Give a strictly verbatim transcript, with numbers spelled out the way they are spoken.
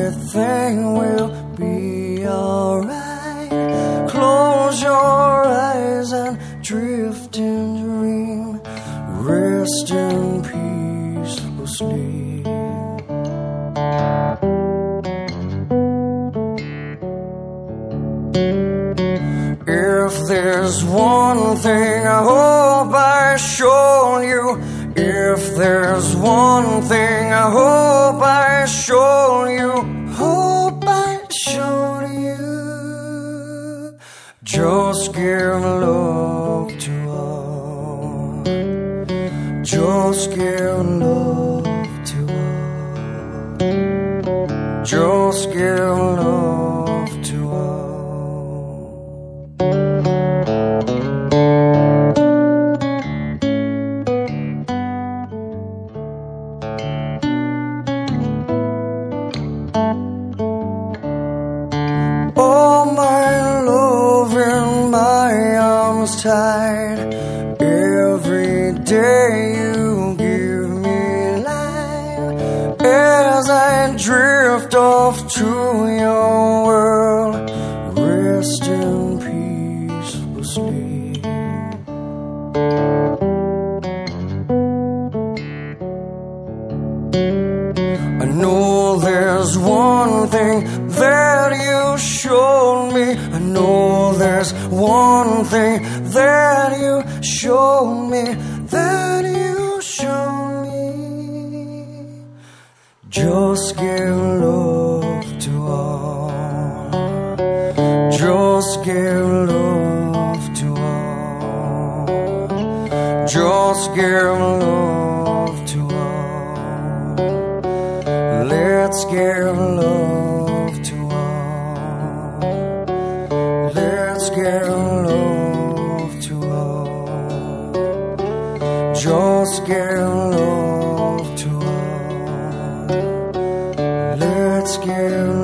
everything will be alright. Close your eyes and drift and dream. Rest in peaceful sleep. If there's one thing I hope I showed you, if there's one thing I hope I showed you, hope I showed you, just give love to all, just give love to all, just give love to all. Oh, my love in my arms tight. Every day you give me life. As I drift off to your world, rest in peaceful sleep. I know there's one thing that you showed me. I know there's one thing that you showed me, that you showed me. Just give love to all, just give love to all, just give love to all. Let's give love to all. Let's give love to all. Just give love to all. Let's give